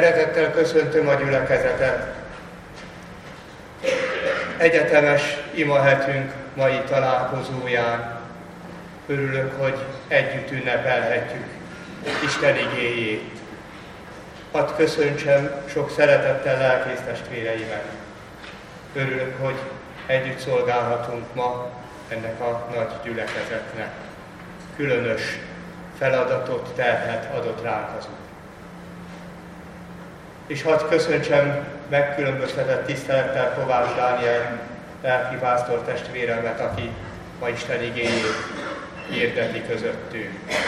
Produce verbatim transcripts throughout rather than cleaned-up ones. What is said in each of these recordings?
Szeretettel köszöntöm a gyülekezetet. Egyetemes imahetünk mai találkozóján. Örülök, hogy együtt ünnepelhetjük Isten igéjét. Hadd köszöntsem sok szeretettel lelkész testvéreimet. Örülök, hogy együtt szolgálhatunk ma ennek a nagy gyülekezetnek. Különös feladatot, terhet adott ránk az Úr. És hadd köszöntsem megkülönböztetett tisztelettel Kovács Dániel lelkipásztor testvéremet, aki ma Isten igéjét hirdeti közöttünk.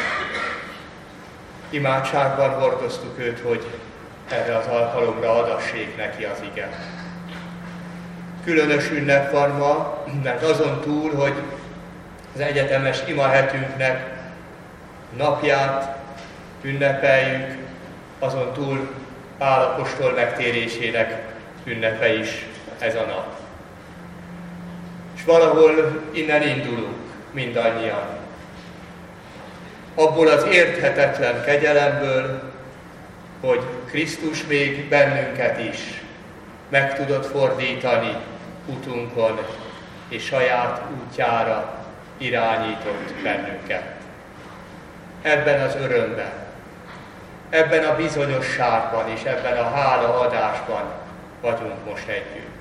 Imádságban hordoztuk őt, hogy erre az alkalomra adassék neki az ige. Különös ünnep van ma, mert azon túl, hogy az egyetemes imahetünknek napját ünnepeljük, azon túl Pál apostol megtérésének ünnepe is ez a nap. És valahol innen indulunk mindannyian. Abból az érthetetlen kegyelemből, hogy Krisztus még bennünket is meg tudott fordítani utunkon, és saját útjára irányított bennünket. Ebben az örömben, ebben a bizonyosságban és ebben a hálaadásban vagyunk most együtt.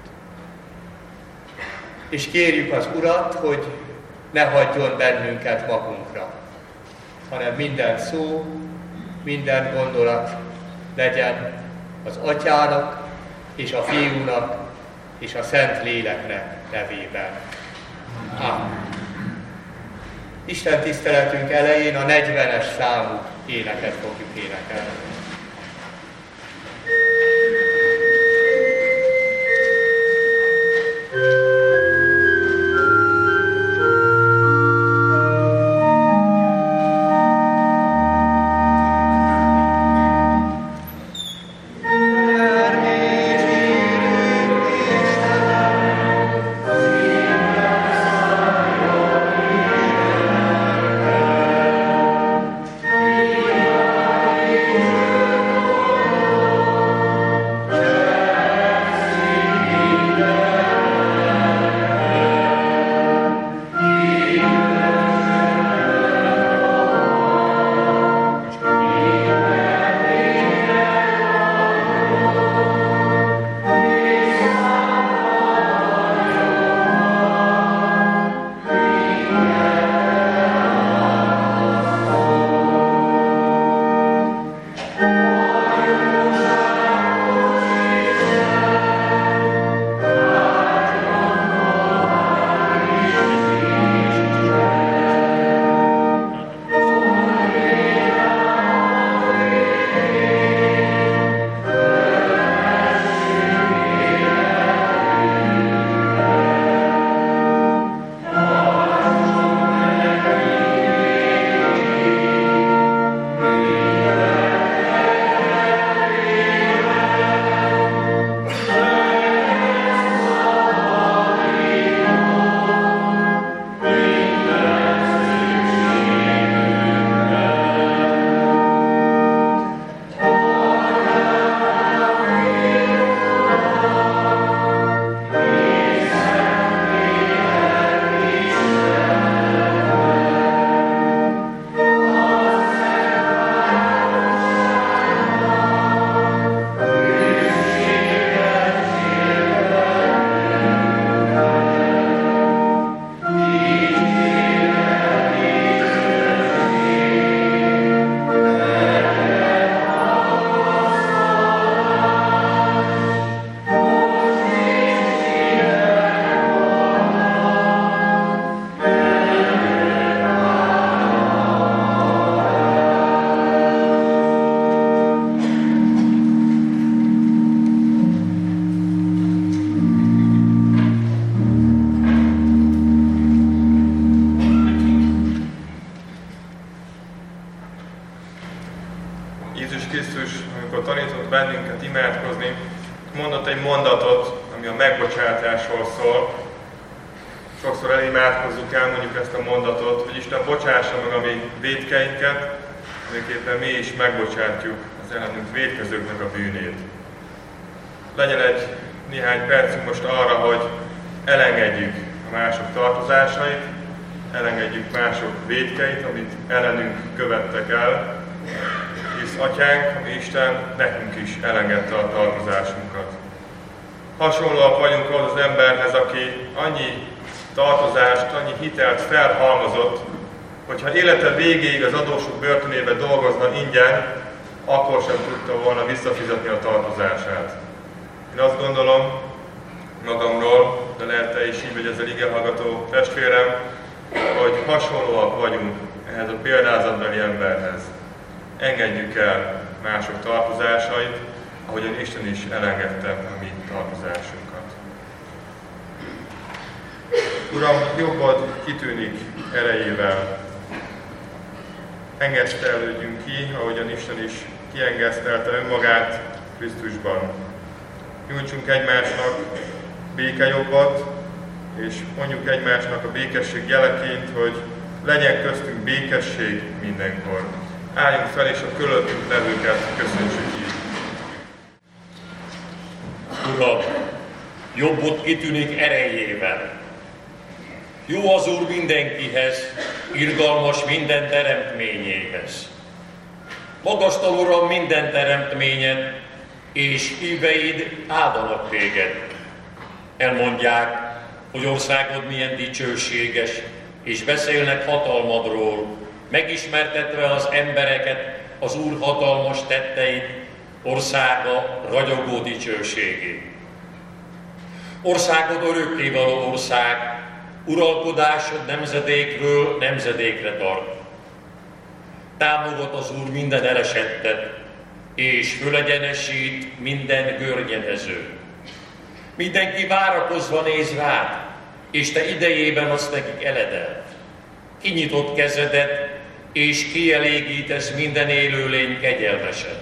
És kérjük az Urat, hogy ne hagyjon bennünket magunkra, hanem minden szó, minden gondolat legyen az Atyának és a Fiúnak és a Szent Léleknek nevében. Amen. Isten tiszteletünk elején a negyvenes számú éneket fogjuk énekelni. Mondott egy mondatot, ami a megbocsátásról szól. Sokszor elimádkozzuk el mondjuk ezt a mondatot, hogy Isten bocsássa meg a mi vétkeinket, amiképpen mi is megbocsátjuk a az ellenünk vétkezőknek a bűnét. Legyen egy néhány percünk most arra, hogy elengedjük a mások tartozásait, elengedjük mások vétkeit, amit ellenünk követtek el, hisz Atyánk, ami Isten, nekünk is elengedte a tartozásunkat. Hasonlóak vagyunk ahhoz az emberhez, aki annyi tartozást, annyi hitelt felhalmozott, hogyha élete végéig az adósok börtönébe dolgozna ingyen, akkor sem tudta volna visszafizetni a tartozását. Én azt gondolom magamról, de lehet te is így vagy ezzel igehallgató testvérem, hogy hasonlóak vagyunk ehhez a példázatbeli emberhez. Engedjük el mások tartozásait, ahogyan Isten is elengedte a mi tartozásunkat. Uram, jobbad kitűnik erejével. Engesztelődjünk ki, ahogyan Isten is kiengesztelte önmagát Krisztusban. Nyújtsunk egymásnak békejobbat, és mondjuk egymásnak a békesség jeleként, hogy legyen köztünk békesség mindenkor. Álljunk fel, és a körülöttünk levőket köszöntsük így. Uram, jobbot kitűnik erejével. Jó az Úr mindenkihez, irgalmas minden teremtményéhez. Magasztal, Uram, minden teremtményed, és híveid áldanak téged. Elmondják, hogy országod milyen dicsőséges, és beszélnek hatalmadról, megismertetve az embereket az Úr hatalmas tetteit, országa ragyogó dicsőségét. Országod örökkévaló ország, uralkodásod nemzedékről nemzedékre tart. Támogat az Úr minden elesettet, és fölegyenesít minden görnyedező. Mindenki várakozva néz rád, és te idejében azt nekik eledelt. Kinyitott kezedet, és kielégítesz minden élőlény kegyelmeset.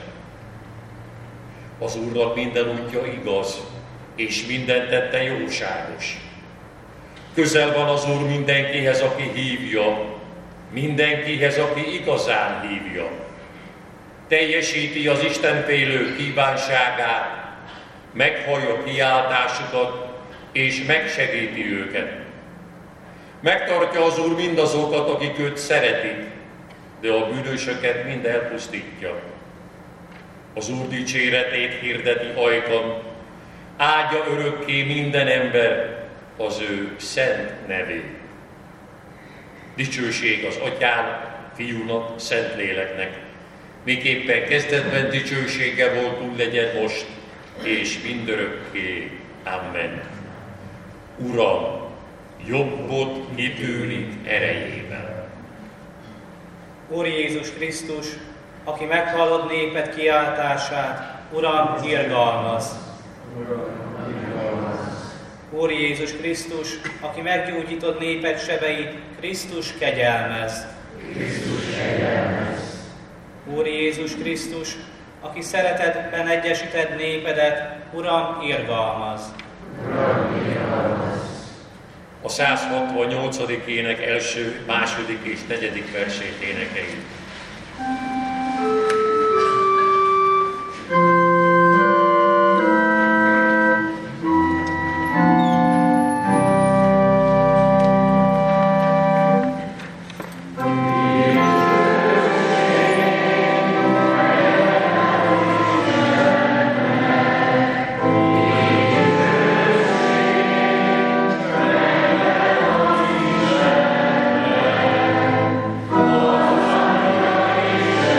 Az Úrnak minden útja igaz, és minden tette jóságos. Közel van az Úr mindenkihez, aki hívja, mindenkihez, aki igazán hívja. Teljesíti az istenfélők kívánságát, meghallja kiáltásukat, és megsegíti őket. Megtartja az Úr mindazokat, akik őt szeretik, de a bűnösöket mind elpusztítja. Az Úr dicséretét hirdeti ajkon, áldja örökké minden ember az ő szent nevét. Dicsőség az Atyának, Fiúnak, Szentléleknek, miképpen kezdetben dicsősége volt, úgy legyen most, és mindörökké. Amen. Uram, jobbot kitűnik erejével. Úr Jézus Krisztus, aki meghallod néped kiáltását, Uram, irgalmaz! Úr Jézus Krisztus, aki meggyógyítod néped sebeit, Krisztus, kegyelmez! Krisztus, kegyelmez! Úr Jézus Krisztus, aki szeretetben egyesíted népedet, Uram, irgalmaz! Uram, irgalmaz! A száz hatvannyolcadik ének első, második és negyedik versét énekeljük. Amen.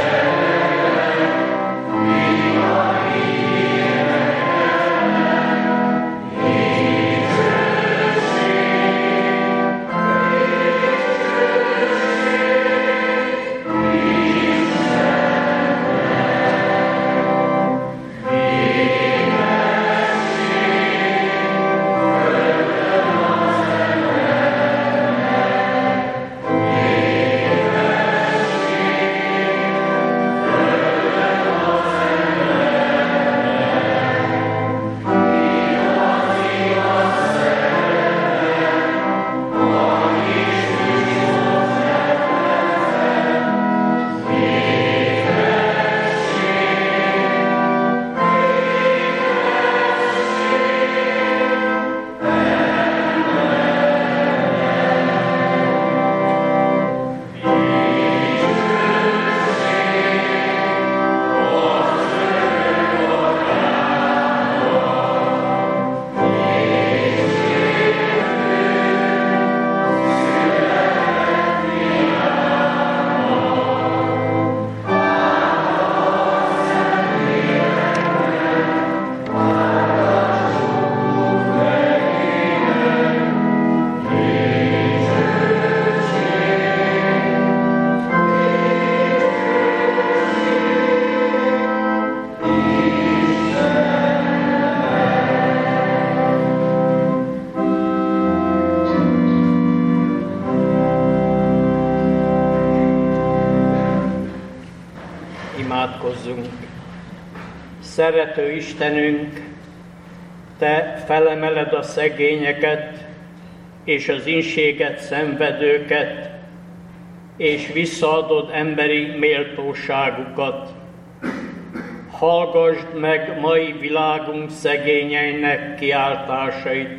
Szerető Istenünk, Te felemeled a szegényeket és az inséget szenvedőket, és visszaadod emberi méltóságukat. Hallgasd meg mai világunk szegényeinek kiáltásait.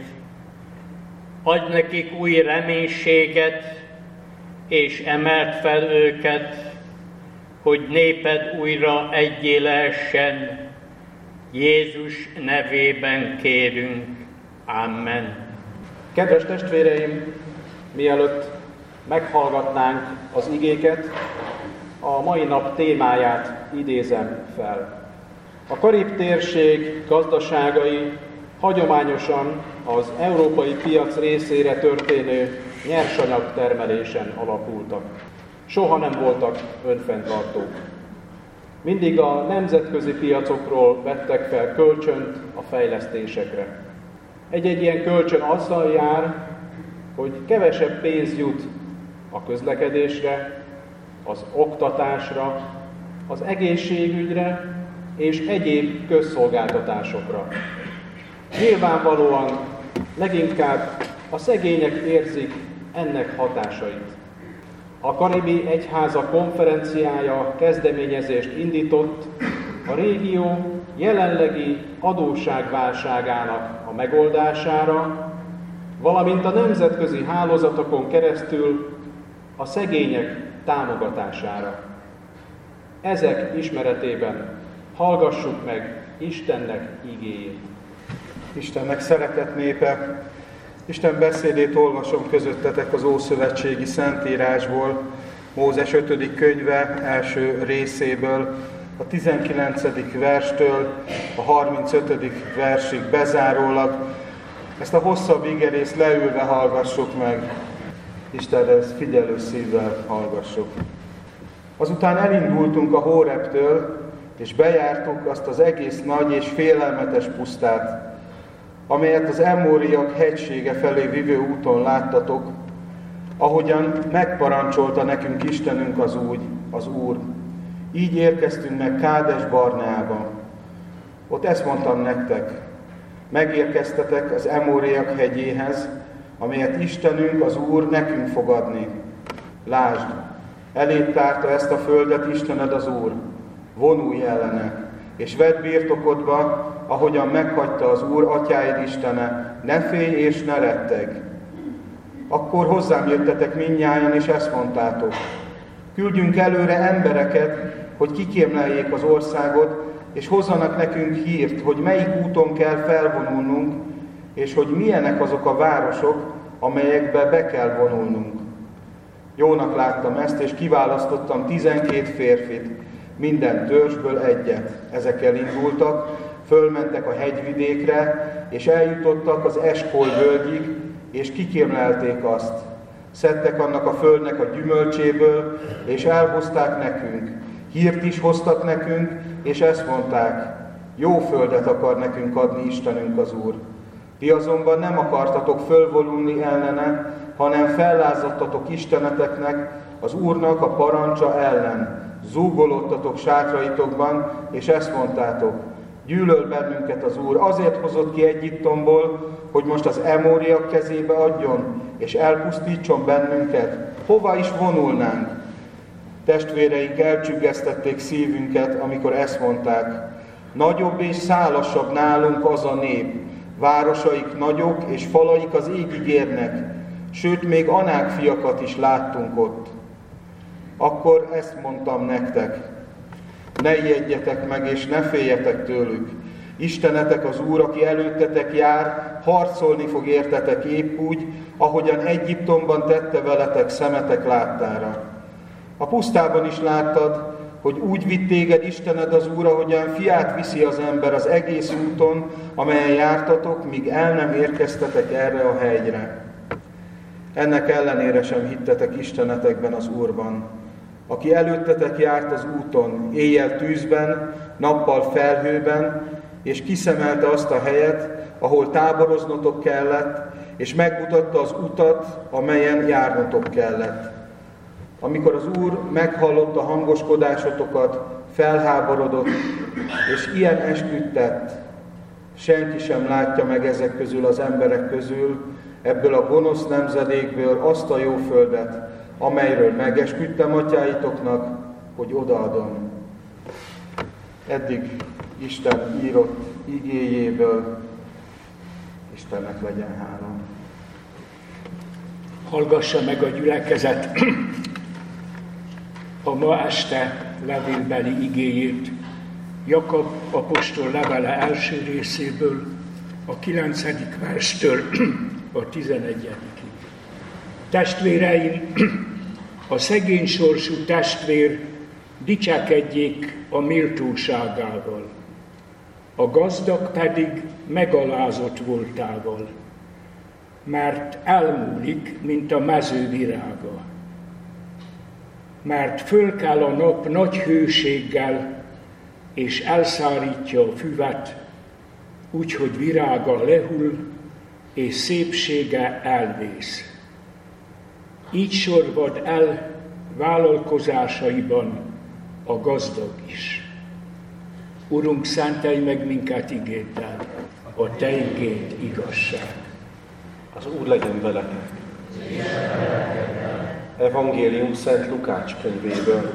Adj nekik új reménységet, és emeld fel őket, hogy néped újra egyé lehessen. Jézus nevében kérünk. Amen. Kedves testvéreim, mielőtt meghallgatnánk az igéket, a mai nap témáját idézem fel. A Karib térség gazdaságai hagyományosan az európai piac részére történő nyersanyagtermelésen alapultak. Soha nem voltak önfenntartók. Mindig a nemzetközi piacokról vettek fel kölcsönt a fejlesztésekre. Egy-egy ilyen kölcsön azzal jár, hogy kevesebb pénz jut a közlekedésre, az oktatásra, az egészségügyre és egyéb közszolgáltatásokra. Nyilvánvalóan leginkább a szegények érzik ennek hatásait. A Karibi Egyháza konferenciája kezdeményezést indított a régió jelenlegi adósságválságának a megoldására, valamint a nemzetközi hálózatokon keresztül a szegények támogatására. Ezek ismeretében hallgassuk meg Istennek igéjét. Istennek szeretett népe, Isten beszédét olvasom közöttetek az Ószövetségi Szentírásból, Mózes ötödik könyve első részéből, a tizenkilencedik verstől a harmincötödik versig bezárólag. Ezt a hosszabb igerészt leülve hallgassuk meg. Istenre figyelő szívvel hallgassuk. Azután elindultunk a Hóreptől, és bejártuk azt az egész nagy és félelmetes pusztát, amelyet az Emóriak hegysége felé vivő úton láttatok, ahogyan megparancsolta nekünk Istenünk az, úgy, az Úr. Így érkeztünk meg Kádes Barneába. Ott ezt mondtam nektek, megérkeztetek az Emóriak hegyéhez, amelyet Istenünk az Úr nekünk fog adni. Lásd, eléd tárta ezt a földet Istened az Úr, vonulj ellene, és vedd birtokodba, ahogyan meghagyta az Úr, atyáid Istene, ne félj és ne retteg. Akkor hozzám jöttetek mindnyájan, és ezt mondtátok, küldjünk előre embereket, hogy kikémleljék az országot, és hozzanak nekünk hírt, hogy melyik úton kell felvonulnunk, és hogy milyenek azok a városok, amelyekbe be kell vonulnunk. Jónak láttam ezt, és kiválasztottam tizenkét férfit, minden törzsből egyet. Ezek elindultak, fölmentek a hegyvidékre, és eljutottak az Eskol völgyig, és kikémlelték azt. Szedtek annak a földnek a gyümölcséből, és elhozták nekünk. Hírt is hoztak nekünk, és ezt mondták, jó földet akar nekünk adni Istenünk az Úr. Ti azonban nem akartatok fölvonulni ellene, hanem fellázadtatok isteneteknek, az Úrnak a parancsa ellen. Zúgolódtatok sátraitokban, és ezt mondtátok, gyűlöl bennünket az Úr, azért hozott ki Egyiptomból, hogy most az emóriak kezébe adjon, és elpusztítson bennünket. Hova is vonulnánk? Testvéreink elcsüggesztették szívünket, amikor ezt mondták. Nagyobb és szálasabb nálunk az a nép, városaik nagyok, és falaik az égig érnek, sőt, még Anák fiakat is láttunk ott. Akkor ezt mondtam nektek, ne ijedjetek meg, és ne féljetek tőlük. Istenetek az Úr, aki előttetek jár, harcolni fog értetek épp úgy, ahogyan Egyiptomban tette veletek szemetek láttára. A pusztában is láttad, hogy úgy vitt téged Istened az Úr, ahogyan fiát viszi az ember az egész úton, amelyen jártatok, míg el nem érkeztetek erre a hegyre. Ennek ellenére sem hittetek Istenetekben az Úrban, aki előttetek járt az úton, éjjel tűzben, nappal felhőben, és kiszemelte azt a helyet, ahol táboroznotok kellett, és megmutatta az utat, amelyen járnotok kellett. Amikor az Úr meghallotta hangoskodásotokat, felháborodott, és ilyen esküt tett. Senki sem látja meg ezek közül az emberek közül, ebből a gonosz nemzedékből azt a jó földet, amelyről megesküdtem atyáitoknak, hogy odaadom. Eddig Isten írott igéjéből, Istennek legyen hála. Hallgassa meg a gyülekezet a ma este levélbeli igéjét, Jakab apostol levele első részéből, a kilencedik verstől a tizenegyedikig. Testvéreim, a szegény sorsú testvér dicsekedjék a méltóságával, a gazdag pedig megalázott voltával, mert elmúlik, mint a mező virága. Mert fölkel a nap nagy hőséggel, és elszárítja a füvet, úgyhogy virága lehull, és szépsége elvész. Így sorvad el vállalkozásaiban a gazdag is. Urunk, szentelj meg minket igéddel, a Te igéd igazság. Az Úr legyen veletek. Evangélium Szent Lukács könyvéből.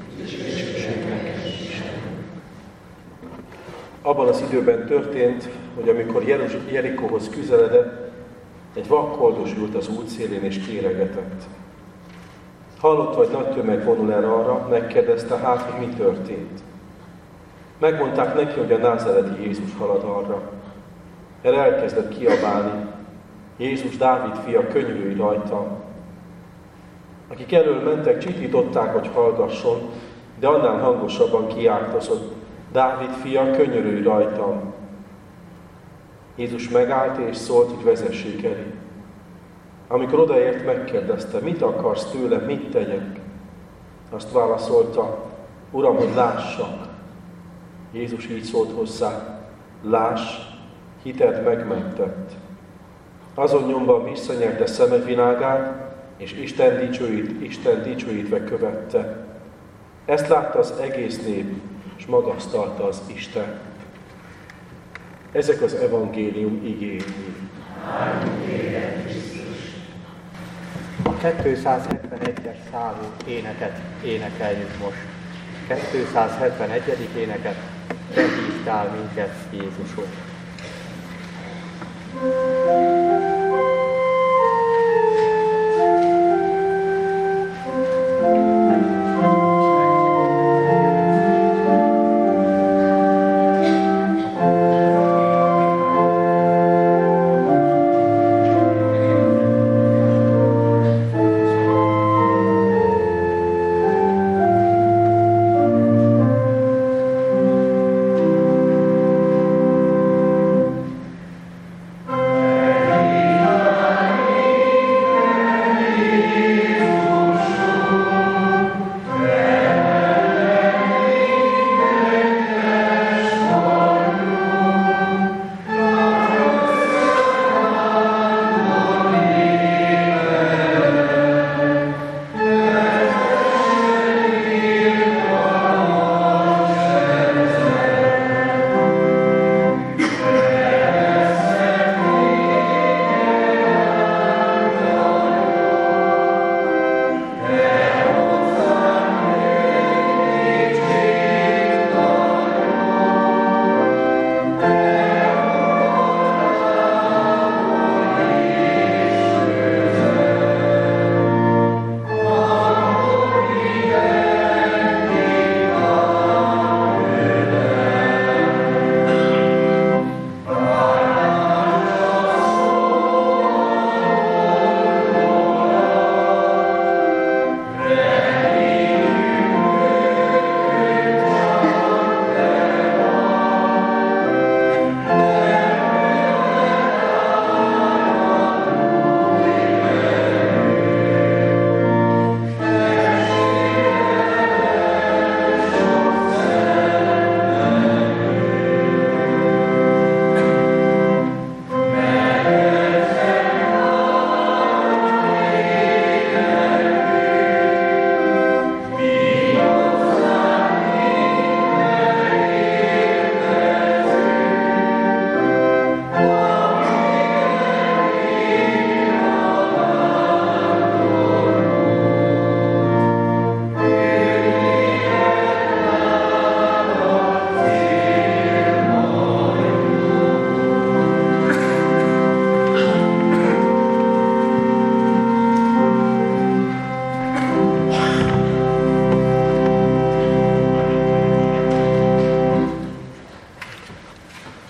Abban az időben történt, hogy amikor Jerikóhoz közeledett, egy vakkoldus ült az útszélén és kéregetett. Hallott, hogy nagy tömeg vonul el arra, megkérdezte, hát, hogy mi történt. Megmondták neki, hogy a názáreti Jézus halad arra. Erre elkezdett kiabálni: Jézus, Dávid fia, könyörülj rajtam! Akik elől mentek, csitították, hogy hallgasson, de annál hangosabban kiáltozott: Dávid fia, könyörülj rajtam! Jézus megállt és szólt, hogy vezessék elé. Amikor odaért, megkérdezte: mit akarsz tőle, mit tegyek? Azt válaszolta: Uram, hogy lássak. Jézus így szólt hozzá: láss, hited megmentett. Azon nyomban visszanyerte szemevilágát, és Isten dicsőít, Isten dicsőítve követte. Ezt látta az egész nép, és magasztalta az Isten. Ezek az evangélium igéi. A kétszázhetvenegyes számú éneket énekeljük most. kétszázhetvenegyedik éneket, Te hívtál minket, Jézusok. Amen.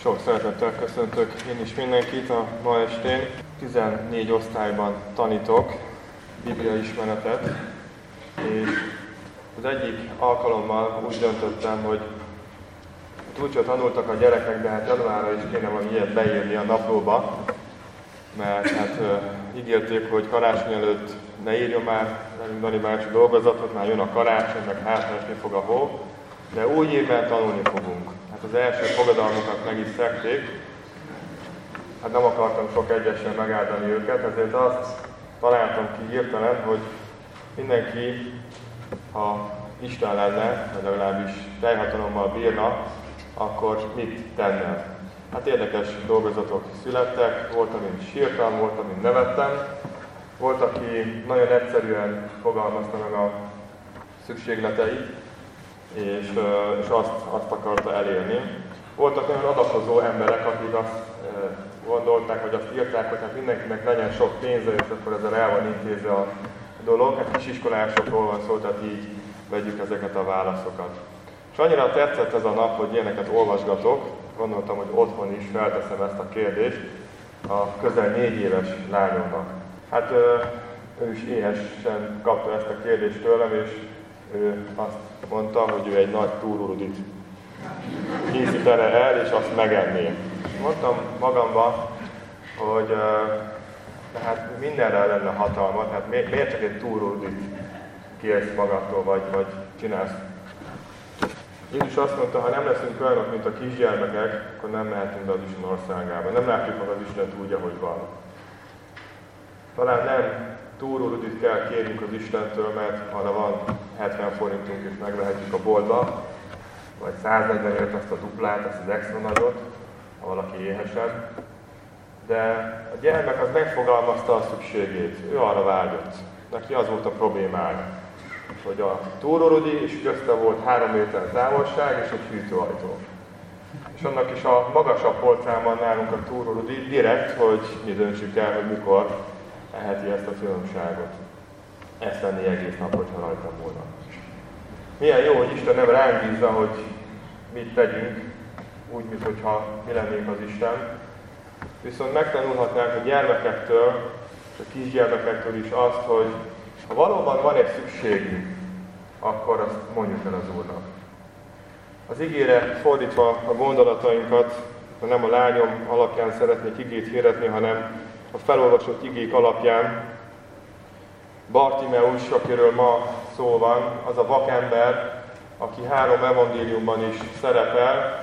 Sok szeretettel köszöntök én is mindenkit a ma estén. tizennégy osztályban tanítok bibliaismeretet, és az egyik alkalommal úgy döntöttem, hogy úgyhogy tanultak a gyerekek, de hát januárra is kéne valami ilyet beírni a naplóba, mert hát uh, ígérték, hogy karácsony előtt ne írjon már velünk Dani bácsi dolgozatot, már jön a karácsony, meg hátrásni fog a hó, de új évben tanulni fogunk. Hát az első fogadalmakat meg is szekték, hát nem akartam sok egyesen megáldani őket, ezért azt találtam ki hirtelen, hogy mindenki, ha Isten lenne, vagy legalábbis teljhatalommal bírna, akkor mit tenne? Hát érdekes dolgozatok születtek, volt, amin sírtam, volt, amin nevettem, volt, aki nagyon egyszerűen fogalmazta meg a szükségleteit, és, és azt, azt akarta elérni. Voltak nagyon adakozó emberek, akik azt gondolták, vagy azt írták, hogy hát mindenkinek legyen sok pénze, és akkor ezzel el van intézve a dolog. Hát kisiskolásokról van szó, tehát így vegyük ezeket a válaszokat. És annyira tetszett ez a nap, hogy ilyeneket olvasgatok, gondoltam, hogy otthon is felteszem ezt a kérdést a közel négy éves lányomnak. Hát ő is éhesen kapta ezt a kérdést tőlem, és ő azt mondta, hogy ő egy nagy túrurudit készítene el, és azt megenné. Mondtam magamba, hogy hát mindenre lenne hatalma, tehát miért csak egy túrurudit kérsz magadtól, vagy, vagy csinálsz. Jézus azt mondta, ha nem leszünk olyanok, mint a kisgyermekek, akkor nem mehetünk be az Isten országába. Nem látjuk meg az Istent úgy, ahogy van. Talán nem túrurudit kell kérjünk az Istentől, mert arra van hetven forintunk, és megvehetjük a boltba, vagy száznegyvenért azt a duplát, azt az extra nagyot, ha valaki éhesen. De a gyermek az megfogalmazta a szükségét, ő arra vágyott. Neki az volt a problémája, hogy a túrurudi és közte volt három méter távolság és egy hűtőajtó. És annak is a magasabb polcán van nálunk a túrurudi direkt, hogy mi döntsük el, hogy mikor eheti ezt a finomságot. Ezt tenni egész nap, hogyha rajtam volna. Milyen jó, hogy Isten nem ránk bízza, hogy mit tegyünk, úgy, mintha mi lennénk az Isten. Viszont megtanulhatnánk a gyermekektől, és a kisgyermekektől is azt, hogy ha valóban van egy szükségünk, akkor azt mondjuk el az Úrnak. Az igére fordítva a gondolatainkat, nem a lányom alapján szeretnék igét hirdetni, hanem a felolvasott igék alapján, Bartimeus, akiről ma szó van, az a vakember, aki három evangéliumban is szerepel,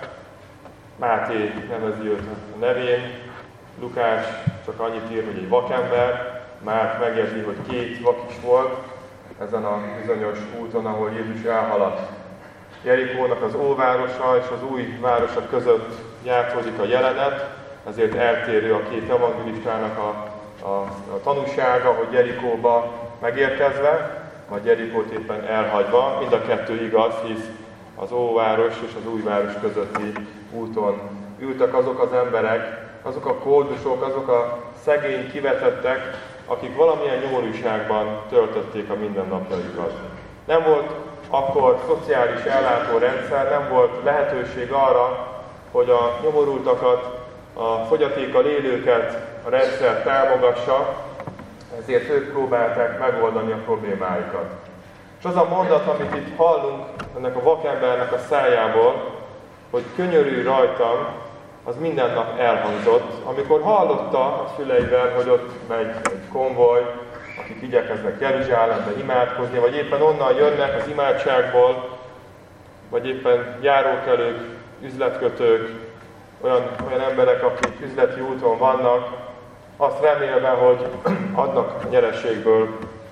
Máté nevezi őt a nevén, Lukás csak annyit ír, hogy egy vakember, Márk megjegyzi, hogy két vak is volt ezen a bizonyos úton, ahol Jézus elhaladt. Jerikónak az óvárosa és az új városa között játszódik a jelenet, ezért eltérő a két evangélistának a, a, a tanúsága, hogy Jerikóba megérkezve, vagy Jerikót éppen elhagyva, mind a kettő igaz, hisz az óváros és az új város közötti úton ültek azok az emberek, azok a koldusok, azok a szegény kivetettek, akik valamilyen nyomorúságban töltötték a mindennapjaikat. Nem volt akkor szociális ellátórendszer, nem volt lehetőség arra, hogy a nyomorultakat, a fogyatékkal élőket a rendszer támogassa, ezért ők próbálták megoldani a problémáikat. És az a mondat, amit itt hallunk ennek a vakembernek a szájából, hogy könyörülj rajtam, az minden nap elhangzott. Amikor hallotta a füleivel, hogy ott megy egy konvoj, akik igyekeznek Jeruzsálembe imádkozni, vagy éppen onnan jönnek az imádságból, vagy éppen járókelők, üzletkötők, olyan, olyan emberek, akik üzleti úton vannak, azt remélve, hogy adnak a nyereségből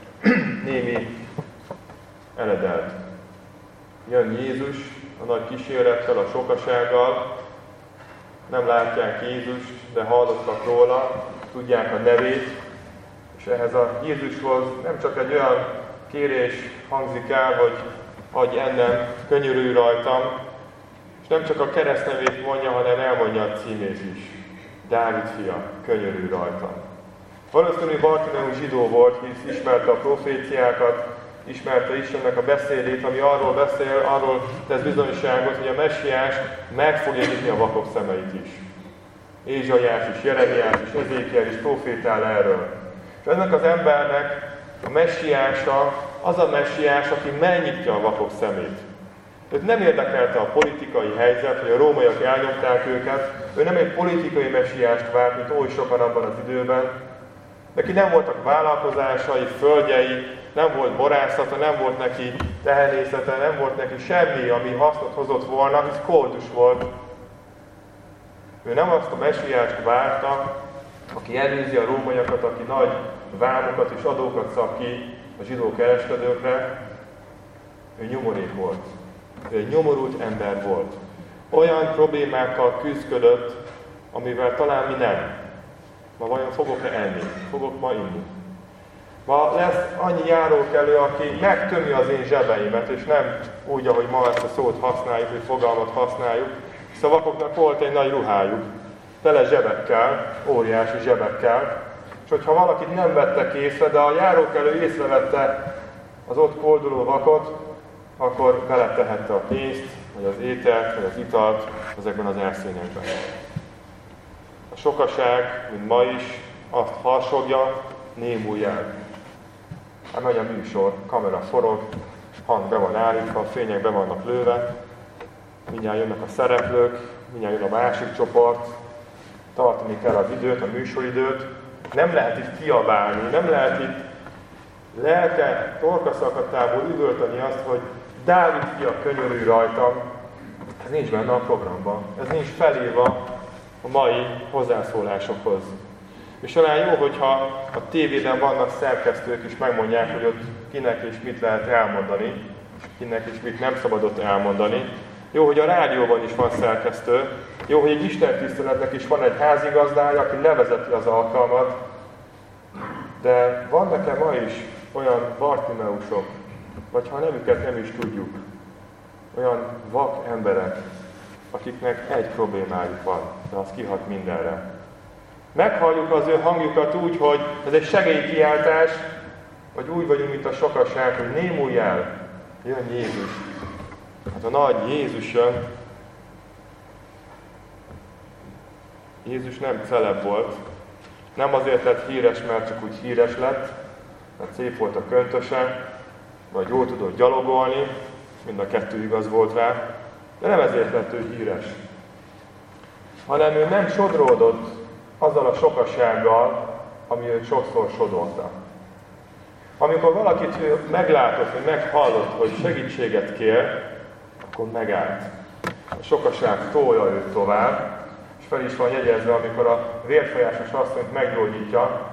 némi eredelt. Jön Jézus a nagy kísérettel, a sokasággal, nem látják Jézust, de hallottak róla, tudják a nevét, és ehhez a Jézushoz nem csak egy olyan kérés hangzik el, hogy adj ennem, könyörülj rajtam, és nem csak a keresztnevét mondja, hanem elmondja a címét is. Dávid fia, könyörülj rajtam. Valószínű Bartimeus zsidó volt, hisz ismerte a proféciákat, ismerte Istennek a beszédét, ami arról beszél, arról tesz bizonyságot, hogy a Messiás meg fogja nyitni a vakok szemeit is. Ézsaiás is, Jeremiás is, Ezékiel is profétál erről. És ennek az embernek a Messiása az a Messiás, aki megnyitja a vakok szemét. Őt nem érdekelte a politikai helyzet, hogy a rómaiak elnyomták őket, ő nem egy politikai messiást várt, mint oly sokan abban az időben. Neki nem voltak vállalkozásai, földjei, nem volt borászata, nem volt neki tehenészete, nem volt neki semmi, ami hasznot hozott volna, hisz koldus volt. Ő nem azt a messiást várta, aki előzi a rómaiakat, aki nagy vámokat és adókat szab ki a zsidó kereskedőkre. Ő nyomorék volt. Ő egy nyomorult ember volt. Olyan problémákkal küzdködött, amivel talán mi nem. Ma vajon fogok-e enni? Fogok ma inni? Ma lesz annyi járókelő, aki megtömi az én zsebeimet, és nem úgy, ahogy ma ezt a szót használjuk, hogy fogalmat használjuk. Hisz a vakoknak volt egy nagy ruhájuk, tele zsebekkel, óriási zsebekkel, és hogyha valakit nem vettek észre, de a járókelő észrevette az ott kolduló vakot, akkor beletehette a pénzt, vagy az ételt, vagy az italt ezekben az elszényekben. A sokaság, mint ma is, azt harsogja, némulj el. Hát megy a műsor, kamera forog, hang be van állítva, a fények be vannak lőve, mindjárt jönnek a szereplők, mindjárt jön a másik csoport, tartani kell az időt, a műsoridőt. Nem lehet itt kiabálni, nem lehet itt lelke torkaszakatából üvölteni azt, hogy Dávid fia könyörülj rajtam. Ez nincs benne a programban, ez nincs felírva a mai hozzászólásokhoz. És talán jó, hogyha a tévében vannak szerkesztők is megmondják, hogy ott kinek és mit lehet elmondani, és kinek és mit nem szabadott elmondani. Jó, hogy a rádióban is van szerkesztő, jó, hogy egy istentiszteletnek is van egy házigazdája, aki levezeti az alkalmat, de vannak-e ma is olyan Bartimeusok, vagy ha a nevüket nem is tudjuk, olyan vak emberek, akiknek egy problémájuk van, de az kihat mindenre. Meghalljuk az ő hangjukat úgy, hogy ez egy segélykiáltás, vagy úgy vagyunk, mint a sokaság, hogy némulj el, jön Jézus. Hát a nagy Jézus jön. Jézus nem celeb volt, nem azért lett híres, mert csak úgy híres lett, mert szép volt a köntöse, vagy jól tudott gyalogolni, mind a kettő igaz volt rá, de nem ezért lett ő híres. Hanem ő nem sodródott azzal a sokasággal, ami őt sokszor sodorta. Amikor valakit ő meglátott, vagy meghallott, hogy segítséget kér, akkor megállt. A sokaság tolja őt tovább, és fel is van jegyezve, amikor a vérfolyásos asszonyt meggyógyítja,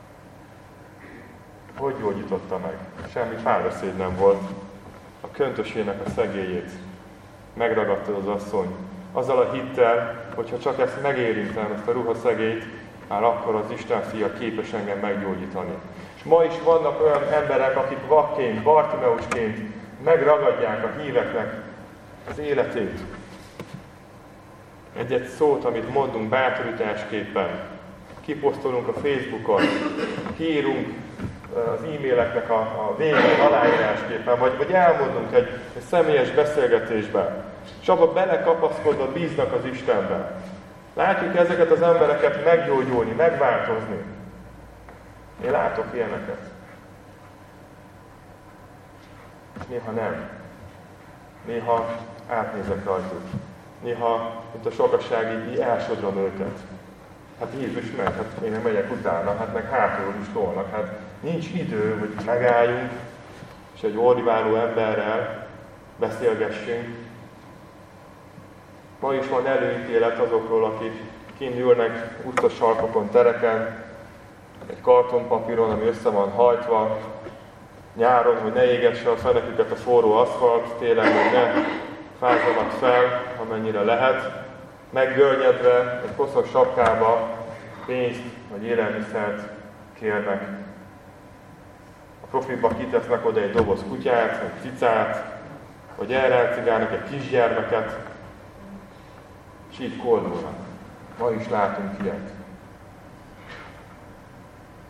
hogy gyógyította meg? Semmi párbeszéd nem volt. A köntösének a szegélyét megragadta az asszony. Azzal a hittel, hogyha csak ezt megérintem, ezt a ruhaszegélyt, már akkor az Isten fia képes engem meggyógyítani. És ma is vannak olyan emberek, akik vakként, Bartimeusként megragadják a híveknek az életét. Egy-egy szót, amit mondunk bátorításképpen, kiposztolunk a Facebookon, kiírunk az e-maileknek a, a végén aláírásképpen, vagy, vagy elmondunk egy, egy személyes beszélgetésben, és abba belekapaszkodva bíznak az Istenben. Látjuk ezeket az embereket meggyógyulni, megváltozni. Én látok ilyeneket. Néha nem. Néha átnézek rajtuk. Néha, mint a sokaság, így, így elsodrom őket. Hát Jézus meg, hát én nem megyek utána, hát meg hátulról is tolnak. Hát nincs idő, hogy megálljunk, és egy ordiváló emberrel beszélgessünk. Ma is van előítélet azokról, akik kint ülnek utcasarkokon, tereken, egy kartonpapíron, ami össze van hajtva, nyáron, hogy ne égesse a feneküket a forró aszfalt, télen, hogy ne fázzanak fel, amennyire lehet, meggörnyedve, egy koszos sapkába pénzt vagy élelmiszert kérnek. A profilba kitesznek oda egy doboz kutyát, egy cicát, vagy elráncigálnak egy kisgyermeket, és így koldulnak. Ma is látunk ilyet.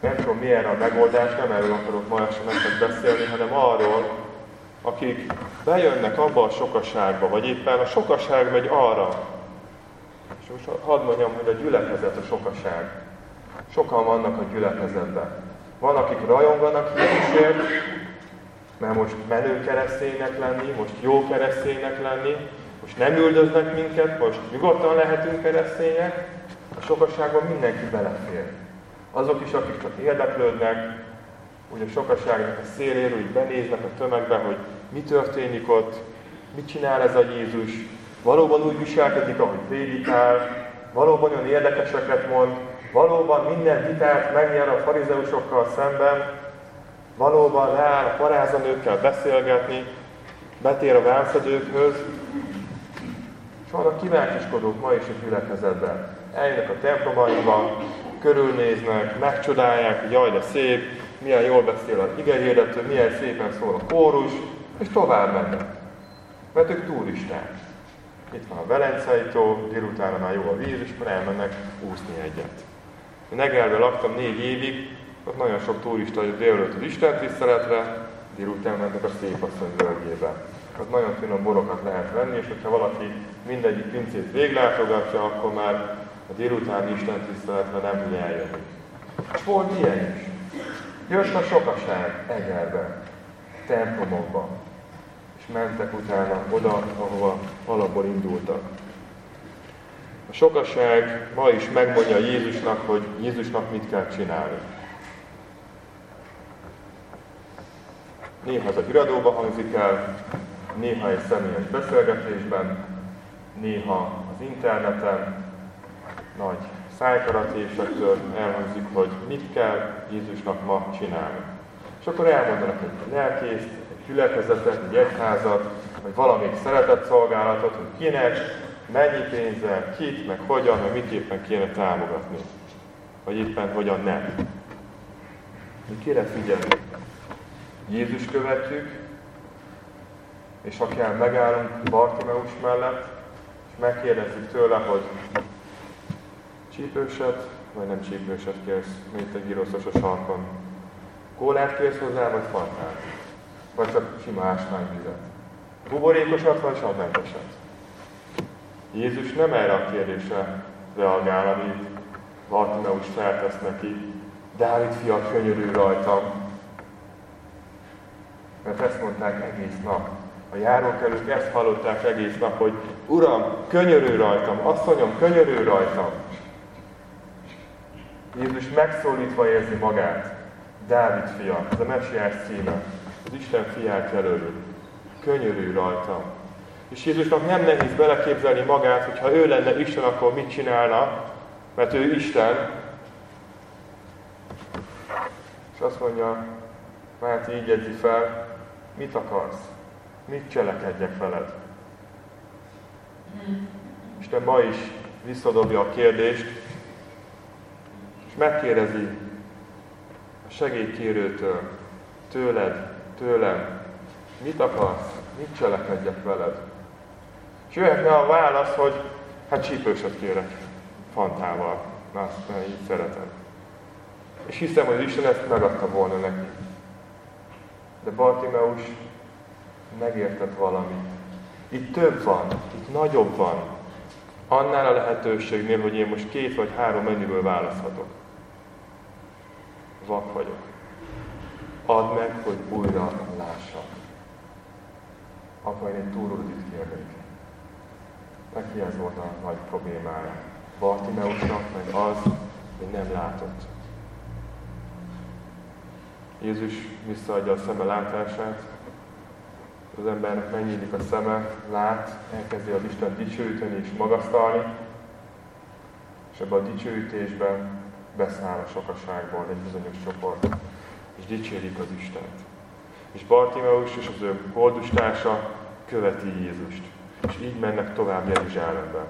Nem tudom, mi erre a megoldás, nem erről akarok ma este nektek beszélni, hanem arról, akik bejönnek abba a sokaságba, vagy éppen a sokaság megy arra. És most hadd mondjam, hogy a gyülekezet a sokaság. Sokan vannak a gyülekezetben. Van, akik rajonganak Jézusért, mert most menő kereszténynek lenni, most jó kereszténynek lenni, most nem üldöznek minket, most nyugodtan lehetünk keresztények. A sokaságban mindenki belefér. Azok is, akik csak érdeklődnek, úgy a sokaságnak a széléről, úgy benéznek a tömegbe, hogy mi történik ott, mit csinál ez a Jézus, valóban úgy viselkedik, ahogy prédikál, valóban olyan érdekeseket mond, valóban minden vitát megnyer a farizeusokkal szemben, valóban leáll a parázanőkkel beszélgetni, betér a vámszedőkhöz, és vannak kíváncsiskodók ma is a gyülekezetben. Eljönnek a templomainkba, körülnéznek, megcsodálják, hogy jaj, de szép, milyen jól beszél az igehirdető, milyen szépen szól a kórus, és tovább mennek. Mert ők turisták. Itt van a Velencei tó, délután már jó a víz, és akkor elmennek úszni egyet. Én Egerben laktam négy évig, ott nagyon sok turista jött délelőtt az istentiszteletre, délután mentek a Szépasszony völgyébe. Ott nagyon finom borokat lehet venni, és hogyha valaki mindegyik pincét véglátogatja, akkor már a délutáni istentiszteletre nem tud eljönni. És volt ilyen is. Jött a sokaság Egerbe, templomokba, és mentek utána oda, ahova alapból indultak. A sokaság ma is megmondja Jézusnak, hogy Jézusnak mit kell csinálni. Néha ez a híradóban hangzik el, néha egy személyes beszélgetésben, néha az interneten, nagy szájkaratésektől elhangzik, hogy mit kell Jézusnak ma csinálni. És akkor elmondanak egy lelkészt, egy gyülekezetet, egy egyházat, vagy valamelyik szeretett szolgálatot, hogy kinek, mennyi pénzzel, kit, meg hogyan, meg mit éppen kéne támogatni. Vagy éppen hogyan nem. Mi kire figyelünk? Jézus követjük, és ha kell, megállunk Bartimeus mellett, és megkérdezzük tőle, hogy csípőset, vagy nem csípőset kérsz, mint egy gyroszos a sarkon. Kólát kérsz hozzá, vagy fantát? Vagy csak sima ásványvizet? Buborékosat, vagy savmenteset? Jézus nem erre a kérdésre reagál, amit Bartimeus feltesz neki. Dávid fia, könyörülj rajtam. Mert ezt mondták egész nap. A járókelők ezt hallották egész nap, hogy Uram, könyörülj rajtam, asszonyom, könyörülj rajtam. Jézus megszólítva érzi magát. Dávid fia, ez a messiás címe, az Isten fiát jelöli. Könyörülj rajtam. És Jézusnak nem nehéz beleképzelni magát, hogy ha ő lenne Isten, akkor mit csinálna, mert ő Isten. És azt mondja, Máté így jegyzi fel, mit akarsz? Mit cselekedjek veled? Isten ma is visszadobja a kérdést, és megkérdezi a segélykérőtől, tőled, tőlem, mit akarsz? Mit cselekedjek veled? És jöhetne a válasz, hogy hát csípőset kérek fantával, mert azt mert így szeretem. És hiszem, hogy Isten ezt megadta volna neki. De Bartimeus megértett valamit. Itt több van, itt nagyobb van. Annál a lehetőségnél, hogy én most két vagy három menüből választhatok. Vak vagyok. Add meg, hogy újra lássam. Apa, én egy túródit kérnék. Neki ez volt a nagy problémája. Bartimeusnak meg az, hogy nem látott. Jézus visszaadja a szeme látását, az embernek megnyílik a szeme, lát, elkezdi az Isten dicsőíteni és magasztalni, és ebben a dicsőítésben beszáll a sokaságból egy bizonyos csoport, és dicsérik az Istent. És Bartimeus és az ő koldustársa követi Jézust, és így mennek tovább Jeruzsálembe.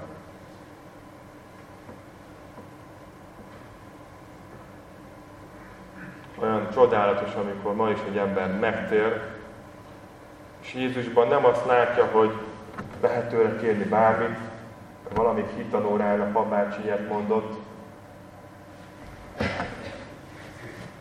Olyan csodálatos, amikor ma is egy ember megtér, és Jézusban nem azt látja, hogy lehet tőle kérni bármit, valamit hittanórának apácsi ilyet mondott,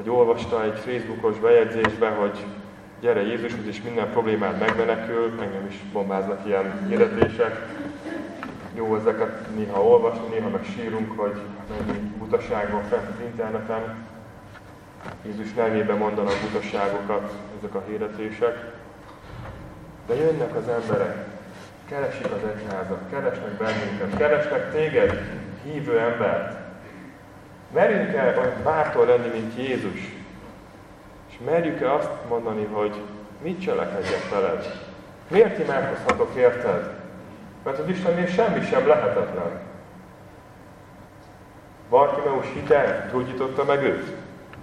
olvasta egy Facebookos bejegyzésbe, hogy gyere Jézushoz, és minden problémád megmenekül, engem is bombáznak ilyen hirdetések. Jó ezeket néha olvasni, néha meg sírunk, hogy mennyi butaság van fent az interneten. Jézus nevében mondanak butaságokat ezek a hirdetések. De jönnek az emberek, keresik az egyházat, keresnek bennünket, keresnek téged, hívő embert. Merjünk-e olyan bátor lenni, mint Jézus? És merjük-e azt mondani, hogy mit cselekedjek veled? Miért imádkozhatok érted? Mert az Istennél semmi sem lehetetlen. Bartimeus hite gyógyította meg őt?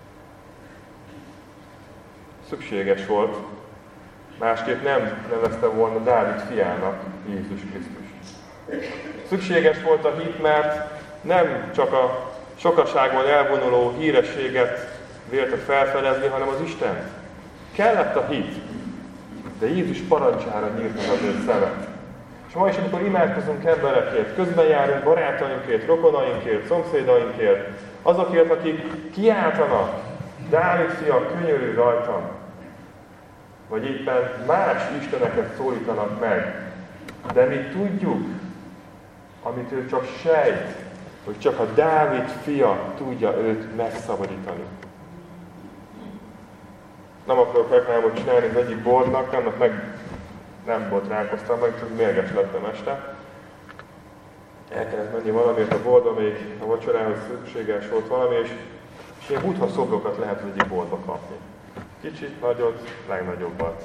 Szükséges volt. Másképp nem nevezte volna Dávid fiának Jézus Krisztus. Szükséges volt a hit, mert nem csak a sokaságban elvonuló hírességet vélte felfedezni, hanem az Istent. Kellett a hit, de Jézus parancsára nyílt meg az ő szemet. És ma is, amikor imádkozunk emberekért, közben járunk barátainkért, rokonainkért, szomszédainkért, azokért, akik kiáltanak, Dávid fia, könyörülj rajtam, vagy éppen más isteneket szólítanak meg, de mi tudjuk, amit ő csak sejt, hogy csak a Dávid fia tudja őt megszabadítani. Nem akarok reklámot csinálni az egyik boltnak, nem, meg nem botránkoztam meg, csak mérges lettem este. El kellett menni valamiért a boltba, még a vacsorához szükséges volt valami, és, és ilyen buddha szobrokat lehet az egyik boltba kapni. Kicsit, nagyot, legnagyobbat.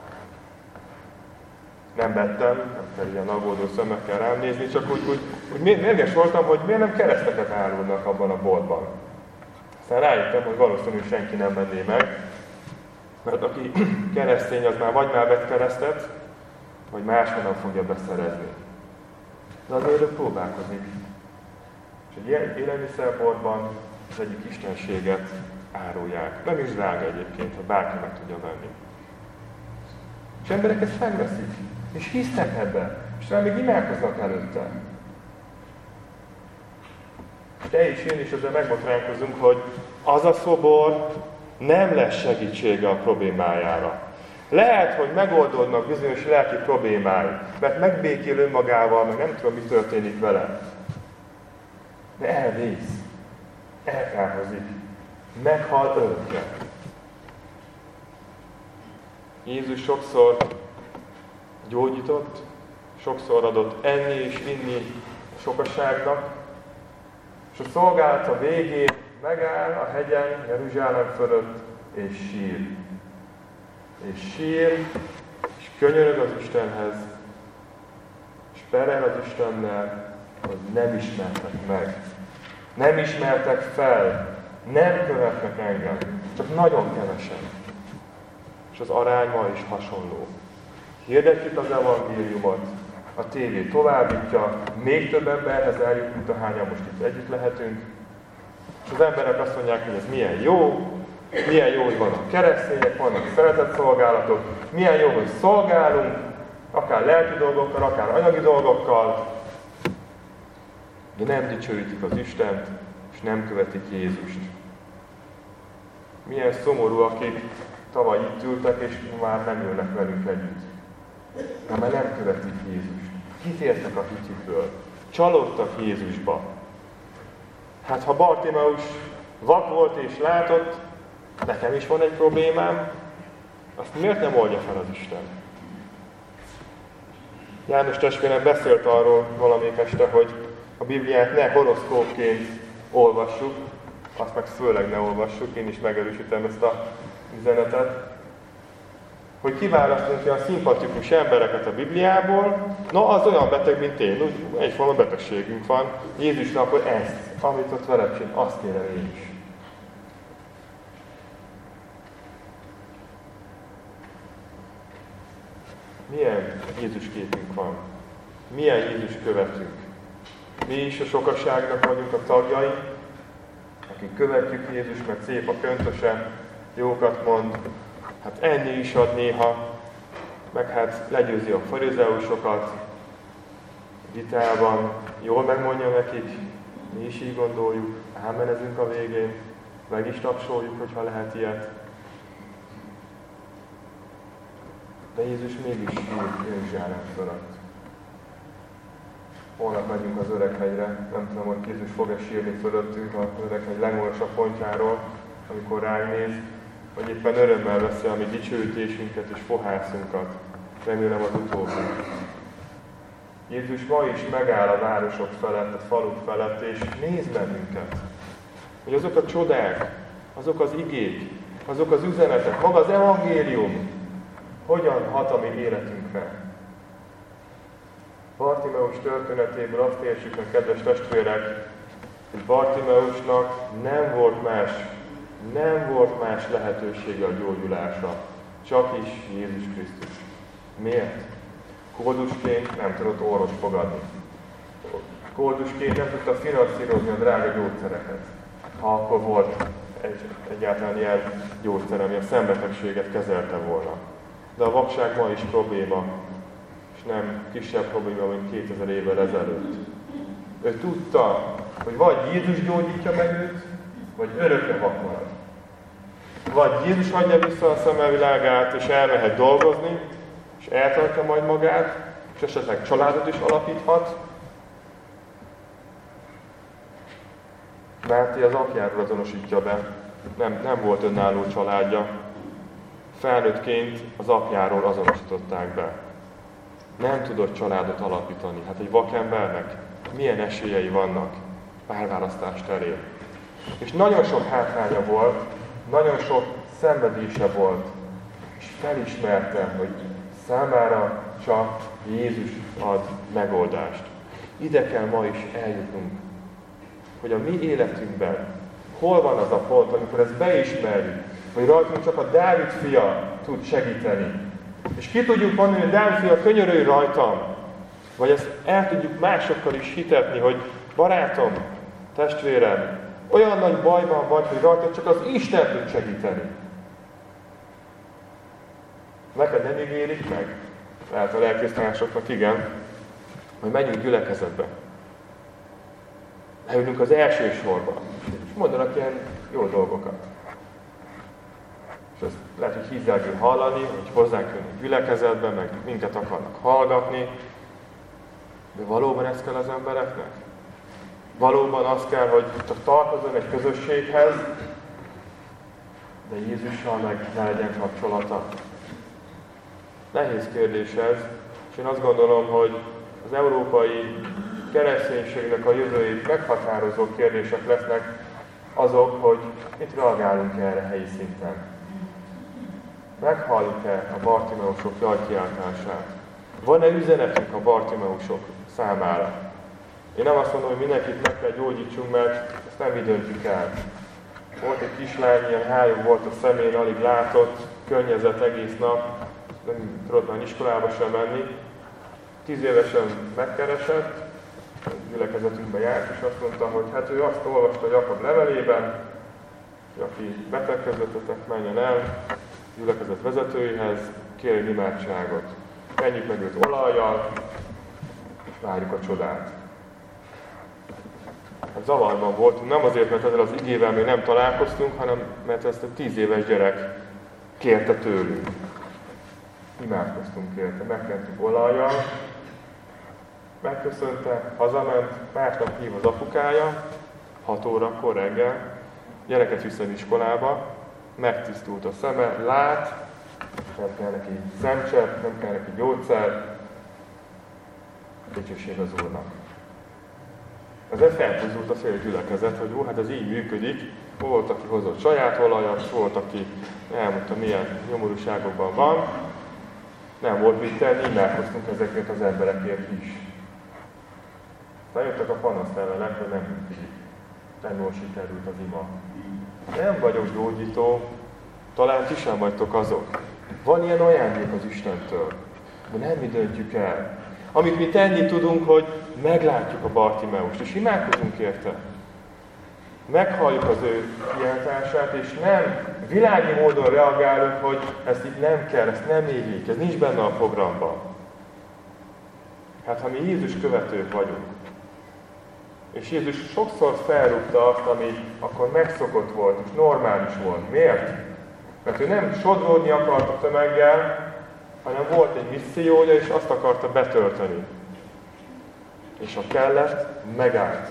Nem vettem, nem kell ilyen aggódó szemekkel rám nézni, csak úgy, úgy, úgy mérges voltam, hogy miért nem kereszteket árulnak abban a boltban. Aztán rájöttem, hogy valószínűleg senki nem venné meg, mert aki keresztény, az már vagy már vett keresztet, vagy máshonnan fogja beszerezni. De azért ő próbálkozik. És egy ilyen élelmiszerboltban az egyik istenséget árulják. Nem is drága egyébként, ha bárki meg tudja venni. És emberek ezt megveszik, és hisznek ebben, és rá még imádkoznak előtte. És te és én is ezzel megbotránkozunk, hogy az a szobor nem lesz segítsége a problémájára. Lehet, hogy megoldódnak bizonyos lelki problémái, mert megbékél önmagával, meg nem tudom, mi történik vele. De elvész, elkárhozik, meghal örökre. Jézus sokszor gyógyított, sokszor adott enni és inni a sokaságnak, és a szolgálata végén megáll a hegyen, Jeruzsálem fölött, és sír. És sír, és könyörög az Istenhez, és perel az Istennel, hogy nem ismertek meg. Nem ismertek fel, nem követnek engem, csak nagyon kevesen. És az arány ma is hasonló. Hirdetjük az evangéliumot, a tévé továbbítja, még több emberhez eljut, mint ahányan most itt együtt lehetünk. És az emberek azt mondják, hogy ez milyen jó, milyen jó, hogy vannak keresztények, vannak szeretetszolgálatok, milyen jó, hogy szolgálunk, akár lelki dolgokkal, akár anyagi dolgokkal, de nem dicsőítik az Istent, és nem követik Jézust. Milyen szomorú, akik tavaly itt ültek, és már nem ülnek velünk együtt. De már nem követik Jézust. Kitértek a hitükből. Csalódtak Jézusba. Hát ha Bartimeus vak volt és látott, nekem is van egy problémám, azt miért nem oldja fel az Isten? János testvérem beszélt arról valamelyik este, hogy a Bibliát ne horoszkópként olvassuk, azt meg főleg ne olvassuk, én is megerősítem ezt a üzenetet, hogy kiválasztunk olyan szimpatikus embereket a Bibliából, na az olyan beteg, mint én, úgy egyfajta betegségünk van, Jézusnak, hogy ezt, amit ott veled csinál, azt kérem én is. Milyen Jézus képünk van? Milyen Jézus követünk? Mi is a sokaságnak vagyunk a tagjai, akik követjük Jézus, mert szép a köntöse, jókat mond, hát enni is ad néha, meg hát legyőzi a farizeusokat vitában, jól megmondja nekik, mi is így gondoljuk, ámenezünk a végén, meg is tapsoljuk, hogyha lehet ilyet. De Jézus mégis Jeruzsálem fölött. Holnap megyünk az Öreghegyre, nem tudom, hogy Jézus fog-e sírni fölöttünk az Öreghegy legmagasabb pontjáról, amikor ránk néz, vagy éppen örömmel veszi a mi dicsőítésünket és fohászunkat. Remélem az utóbbi. Jézus ma is megáll a városok felett, a faluk felett, és néz bennünket. Hogy azok a csodák, azok az igék, azok az üzenetek, maga az evangélium hogyan hat a mi életünkre. Bartimeus történetéből azt értsük meg, kedves testvérek, hogy Bartimeusnak nem volt más, nem volt más lehetősége a gyógyulásra, csak is Jézus Krisztus. Miért? Koldusként nem tudott orvos fogadni. Koldusként nem tudta finanszírozni a drága gyógyszereket, ha akkor volt egy, egyáltalán ilyen gyógyszer, ami a szembetegséget kezelte volna. De a vakság ma is probléma, és nem kisebb probléma, mint kétezer évvel ezelőtt. Ő tudta, hogy vagy Jézus gyógyítja meg őt, vagy örökre vak marad. Vagy Jézus adja vissza a szemmelvilágát, és elmehet dolgozni, és eltartja majd magát, és esetleg családot is alapíthat. Máté az apjáról azonosítja be, nem, nem volt önálló családja. Felnőttként az apjáról azonosították be. Nem tudott családot alapítani. Hát egy vakembernek milyen esélyei vannak párválasztás terén. És nagyon sok hátránya volt, nagyon sok szenvedése volt, és felismerte, hogy számára csak Jézus ad megoldást. Ide kell ma is eljutnunk, hogy a mi életünkben hol van az a pont, amikor ezt beismerjük, hogy rajtunk csak a Dávid fia tud segíteni. És ki tudjuk mondani, hogy Dávid fia, könyörülj rajtam, vagy ezt el tudjuk másokkal is hitetni, hogy barátom, testvérem, olyan nagy bajban vagy, hogy rajtad csak az Isten tud segíteni. Neked nem ígérik meg? Lehet a lelkésztársoknak igen, hogy menjünk gyülekezetbe. Leülünk az első sorba, és mondanak ilyen jó dolgokat. És ezt lehet, hogy hízelgő hallani, hogy hozzánk jönnek gyülekezetbe, meg minket akarnak hallgatni. De valóban ez kell az embereknek? Valóban az kell, hogy csak tartozzon egy közösséghez, de Jézussal meg ne legyen kapcsolata. Nehéz kérdés ez, és én azt gondolom, hogy az európai kereszténységnek a jövőjét meghatározó kérdések lesznek azok, hogy mit reagálunk erre helyi szinten. Meghalljuk-e a Bartimeusok jajkiáltását? Van-e üzenetünk a Bartimeusok számára? Én nem azt mondom, hogy mindenkit meg kell gyógyítsunk, mert ezt nem mi döntjük el. Volt egy kislány, ilyen hályog volt a szemén, alig látott, környezet egész nap, nem tudott már iskolába sem menni. Tíz évesen megkeresett, a gyülekezetünkbe járt, és azt mondta, hogy hát ő azt olvasta Jakab levelében, hogy aki betegkezetetek, menjen el gyülekezet vezetőihez, kérjen imádságot. Menjük meg őt olajjal, és várjuk a csodát. Hát zavarban voltunk, nem azért, mert ezzel az igével még nem találkoztunk, hanem mert ezt a tíz éves gyerek kérte tőlünk. Imádkoztunk érte, megkentük olajjal, megköszönte, hazament, másnap hív az apukája, hat órakor reggel, gyereket vissza iskolába, megtisztult a szeme, lát, nem kell neki szemcsepp, nem kell neki gyógyszer, dicsőség az Úrnak. Ezzel felhúzult a fél gyülekezet, hogy jó, hát ez így működik. Volt, aki hozott saját olajat, volt, aki elmondta, milyen nyomorúságokban van. Nem volt mit tenni, imádkoztunk ezekért az emberekért is. Bejöttek a panasztevelek, hogy nem működik. Nem jól sikerült az ima. Nem vagyok gyógyító, talán ti sem vagytok azok. Van ilyen ajándék az Istentől, de nem mi döntjük el. Amit mi tenni tudunk, hogy meglátjuk a Bartimeust, és imádkozunk érte. Meghalljuk az ő kiáltását, és nem világi módon reagálunk, hogy ezt itt nem kell, ezt nem élik, ez nincs benne a programban. Hát ha mi Jézus követők vagyunk, És Jézus sokszor felrúgta azt, ami akkor megszokott volt, és normális volt. Miért? Mert ő nem sodródni akart a tömeggel, hanem volt egy missziója, és azt akarta betölteni. És ha kellett, megállt.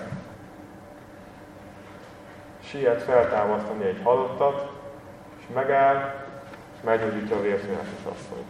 Siet feltámasztani egy halottat, és megáll, és meggyógyítja a vérszomjásos asszonyt.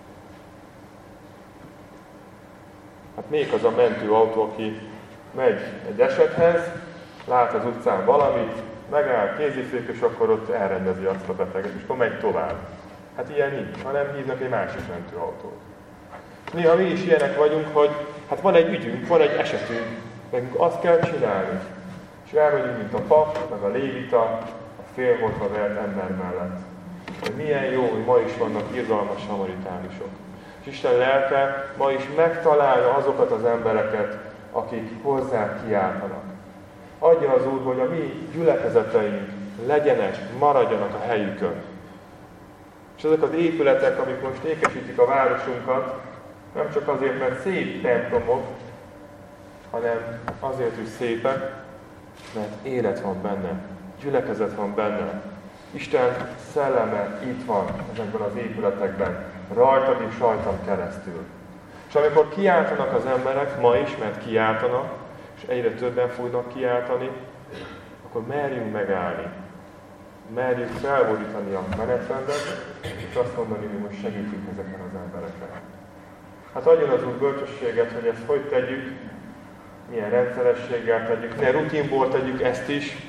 Hát még az a mentőautó, aki megy egy esethez, lát az utcán valamit, megáll, kézifék, és akkor ott elrendezi azt a beteget, és akkor megy tovább. Hát ilyen nincs, hanem hívnak egy másik mentőautót. Néha mi is ilyenek vagyunk, hogy hát van egy ügyünk, van egy esetünk, nekünk azt kell csinálni. És elmegyünk, mint a pap, meg a lévita, a félholtva vert ember mellett. De milyen jó, hogy ma is vannak irgalmas samaritánusok. És Isten lelke ma is megtalálja azokat az embereket, akik hozzá kiáltanak. Adja az Úr, hogy a mi gyülekezeteink legyenek, maradjanak a helyükön. És ezek az épületek, amik most ékesítik a városunkat, nem csak azért, mert szép templomok, hanem azért is szépek, mert élet van benne, gyülekezet van benne. Isten szelleme itt van ezekben az épületekben, rajtad és rajtam keresztül. És amikor kiáltanak az emberek, ma is, mert kiáltanak, és egyre többen fognak kiáltani, akkor merjünk megállni. Merjünk felborítani a menetrendet, és azt mondani, hogy most segítünk ezeken az embereken. Hát adjon az Úr bölcsességet, hogy ezt hogy tegyük, milyen rendszerességgel tegyük, ne rutinból tegyük ezt is,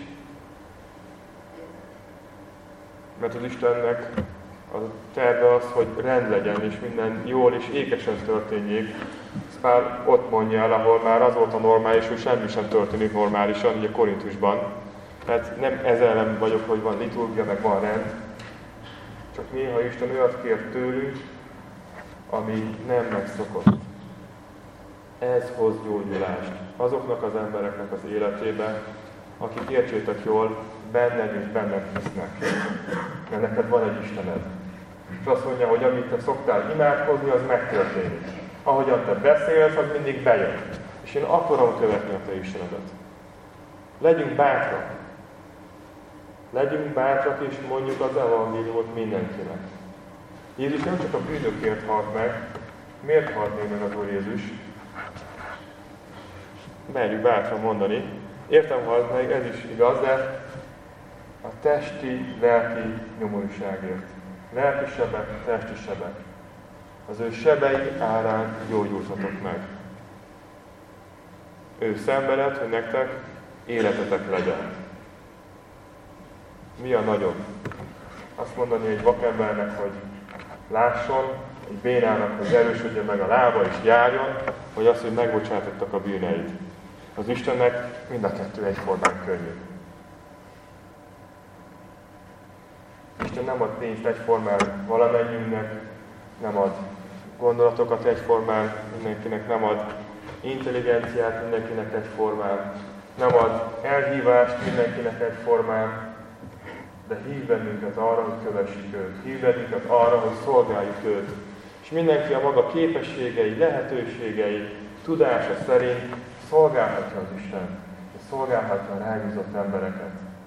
mert az Istennek a terve az, hogy rend legyen, és minden jól és ékesen történjék. Ezt már ott mondja el, ahol már az volt a normális, hogy semmi sem történik normálisan, ugye Korintusban. Tehát nem ezzel ellen vagyok, hogy van liturgia, meg van rend, csak néha Isten olyat kér tőlünk, ami nem megszokott. Ez hoz gyógyulást azoknak az embereknek az életébe, akik, értsétek jól, benned és benned hisznek. Mert neked van egy Istened. És azt mondja, hogy amit te szoktál imádkozni, az megtörténik. Ahogyan te beszélsz, az mindig bejön. És én akarom követni a te Istenedet. Legyünk bátrak. Legyünk bátrak, és mondjuk az evangéliumot mindenkinek. Jézus nem csak a bűnökért halt meg. Miért halt még meg az Úr Jézus? Merjük bátran mondani. Értem, halt meg, ez is igaz, de a testi, lelki nyomorúságért. Lelki sebek, testi sebek. Az ő sebei árán gyógyultatok meg. Ő szenvedett, hogy nektek életetek legyen. Mi a nagyobb? Azt mondani egy vakembernek, hogy lásson, egy bénának, hogy erősödjön meg a lába és járjon, vagy az, hogy megbocsátottak a bűneid. Az Istennek mind a kettő egyformán könnyű. Isten nem ad pénzt egyformán valamennyiünknek, nem ad gondolatokat egyformán, mindenkinek nem ad intelligenciát mindenkinek egyformán, nem ad elhívást mindenkinek egyformán, de hív bennünket arra, hogy kövessük őt, hív bennünket arra, hogy szolgáljuk őt. És mindenki a maga képességei, lehetőségei, tudása szerint szolgálhatja az Isten, és szolgálhatja a rábízott embereket.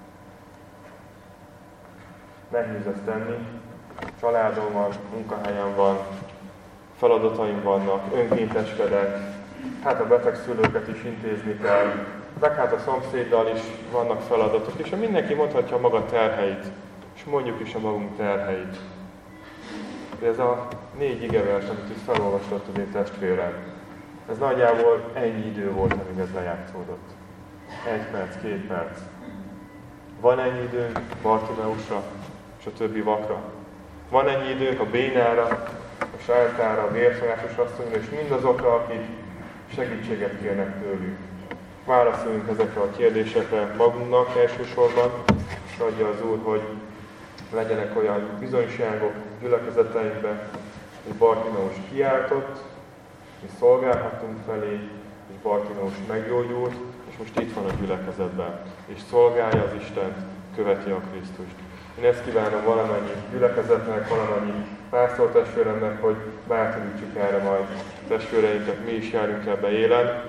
Nehéz ezt tenni, családom van, munkahelyem van, feladataim vannak, önkénteskedek, hát a beteg szülőket is intézni kell, meg hát a szomszéddal is vannak feladatok, és mindenki mondhatja a maga terheit, és mondjuk is a magunk terheit. De ez a négy igevers, amit itt felolvastott az én testvérem, ez nagyjából ennyi idő volt, amíg ez lejátszódott. Egy perc, két perc. Van ennyi időnk Bartimeusra és a többi vakra? Van ennyi időnk a bénára, a sántára, a vérszomjásos asszonyra, és mindazokra, akik segítséget kérnek tőlünk? Válaszoljunk ezekre a kérdésekre magunknak elsősorban, és adja az Úr, hogy legyenek olyan bizonyságok gyülekezeteinkben, hogy Bartimeus kiáltott, mi szolgálhatunk felé, és Bartimeus meggyógyult, és most itt van a gyülekezetben, és szolgálja az Istent, követi a Krisztust. Én ezt kívánom valamennyi gyülekezetnek, valamennyi pásztortestvéremnek, hogy bátorítsuk erre majd testvéreinket, mi is járjunk ebbe élen,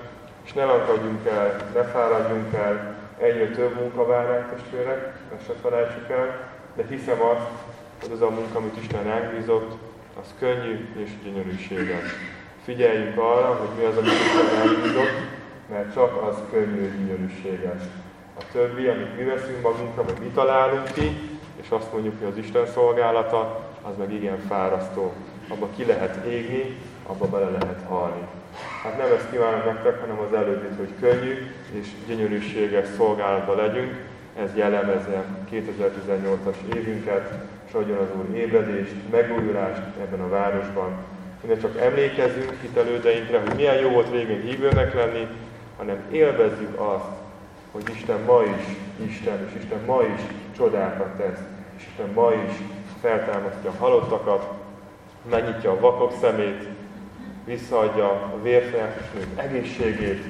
És ne lankadjunk el, ne fáradjunk el, egyre több munka vár ránk, testvérek, ezt se felejtsük el, de hiszem azt, hogy az a munka, amit Isten ránk bízott, az könnyű és gyönyörűséges. Figyeljünk arra, hogy mi az, amit Isten ránk bízott, mert csak az könnyű és gyönyörűséges. A többi, amit mi veszünk magunkra, vagy mi találunk ki, és azt mondjuk, hogy az Isten szolgálata, az meg igen fárasztó. Abba ki lehet égni, abba bele lehet halni. Hát nem ezt kívánom nektek, hanem az előbbit, hogy könnyű és gyönyörűséges szolgálatban legyünk. Ez jellemezze kétezer-tizennyolcas évünket, és adjon az Úr ébredést, megújulást ebben a városban. Ne csak emlékezzünk hitelődeinkre, hogy milyen jó volt régen hívőnek lenni, hanem élvezzük azt, hogy Isten ma is Isten, és Isten ma is csodákat tesz, és Isten ma is feltámasztja a halottakat, megnyitja a vakok szemét, visszaadja a vérfolyatos nők egészségét,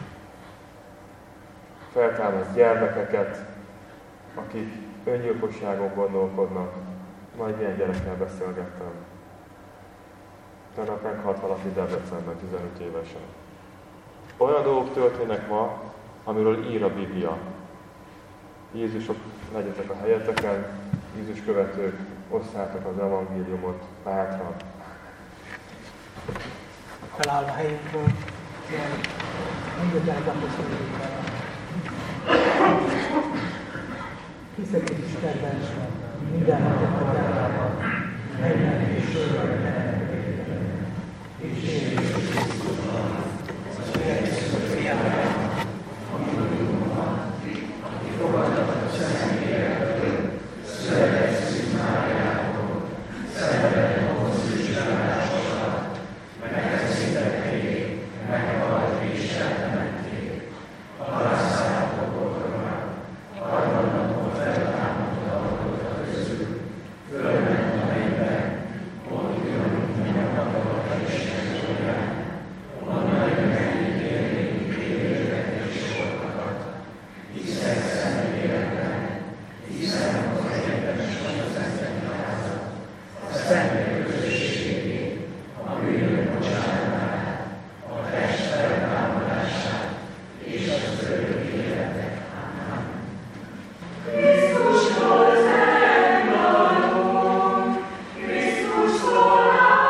feltámaszt gyermekeket, akik öngyilkosságon gondolkodnak. Majd ilyen gyerekkel beszélgettem. Tegnap meghalt valaki Debrecenben, tizenöt évesen. Olyan dolgok történnek ma, amiről ír a Biblia. Jézusok, legyetek a helyeteken, Jézus követők, osszátok az evangéliumot bátran. Felállva helyünkről, mondjuk el a apostolókkal. Hiszek egy Istenben, minden napot magában, menjen és sörben, és én is Krisztusban, az Jézus fiára, aki fogadott a személyekről, szeretett színmájából, szeretett hosszúságásokat, megteszítették, meghalt és elmenték, halászálló boldogán, harmadnapon feltámadott a halottak közül, fölment a mennybe, ott ül, megmaradt a Isten jobbján, onnan jön megítélni élőket és sokakat. Hiszek személyekben, hiszem az egyenes a szentlélázat, a szentek közösségét, a bűnök bocsánatát, a test feltámadását és az örök életet. Amen. Krisztusról zengalunk, Krisztusról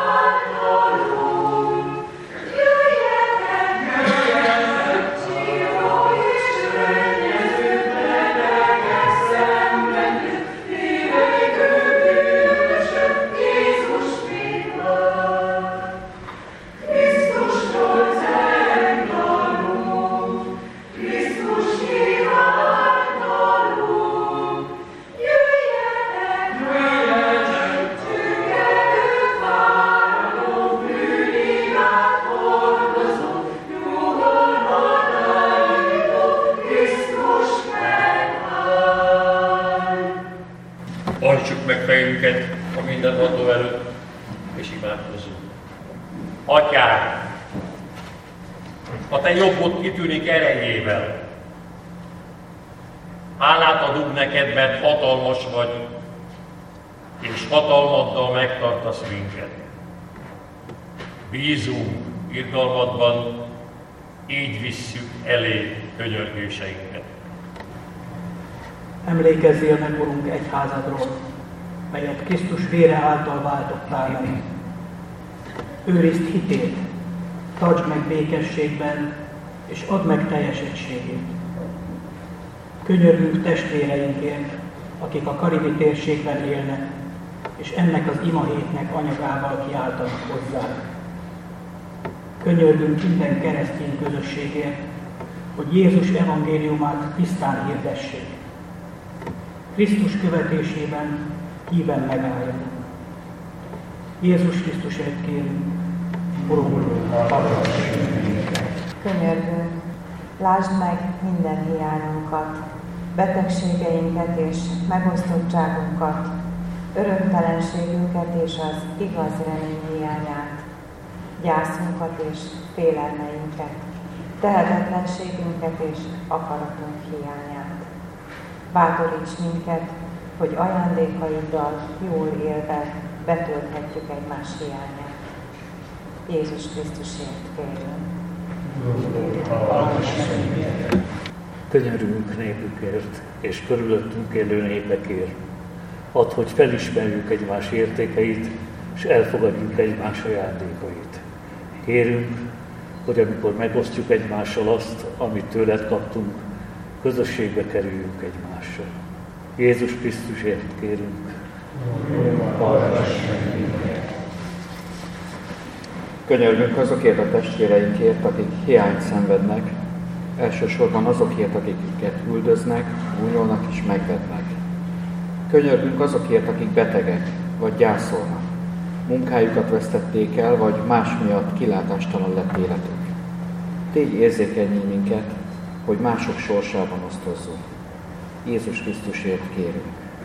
átadunk, jöjjetek meg, csilló és könnyező betegek szenvedünk, hívőkünk bűnösök, Jézus mikor. Krisztusról zengalunk, Krisztus híváltalunk, jöjjetek meg, csüggedő fáradó bűnigát hordozó, nyugodban állító, Krisztus megáll. Hajtsuk meg fejünket a mindenható előtt, és imádkozzunk. Atyám, a Te jobbod kitűnik erejével. Hálát adunk neked, mert hatalmas vagy, és hatalmaddal megtartasz minket. Bízunk irgalmadban, így visszük elé könyörgéseinket. Emlékezzél meg, Urunk, egyházadról, melyet Krisztus vére által váltottál meg. Őrizd hitét, tartsd meg békességben, és add meg teljes egységét. Könyörgünk testvéreinkért, akik a karibi térségben élnek, és ennek az imahétnek anyagával kiáltanak hozzá. Könyörgünk minden keresztény közösségért, hogy Jézus evangéliumát tisztán hirdessék. Krisztus követésében híven megálljanak. Jézus Krisztusért kérünk, Urunk, hallgass minket. Könyörgünk, lásd meg minden hiányunkat, betegségeinket és megosztottságunkat, örömtelenségünket és az igaz remény hiányát, gyászunkat és félelmeinket, tehetetlenségünket és akaratunk hiányát. Bátoríts minket, hogy ajándékaiddal jól élve betölthetjük egymás hiányát. Jézus Krisztusért kérünk. Könyörülünk népükért és körülöttünk élő népekért. Add, hogy felismerjük egymás értékeit, és elfogadjuk egymás ajándékait. Kérünk, hogy amikor megosztjuk egymással azt, amit tőled kaptunk, közösségbe kerüljünk egymással. Jézus Krisztusért kérünk. Hallgass meg minket! Könyörgünk azokért a testvéreinkért, akik hiányt szenvednek, elsősorban azokért, akiket üldöznek, gúnyolnak és megvetnek. Könyörgünk azokért, akik betegek, vagy gyászolnak, munkájukat vesztették el, vagy más miatt kilátástalan lett életük. Tégy érzékenyé minket, hogy mások sorsában osztozzunk. Jézus Krisztusért kérünk.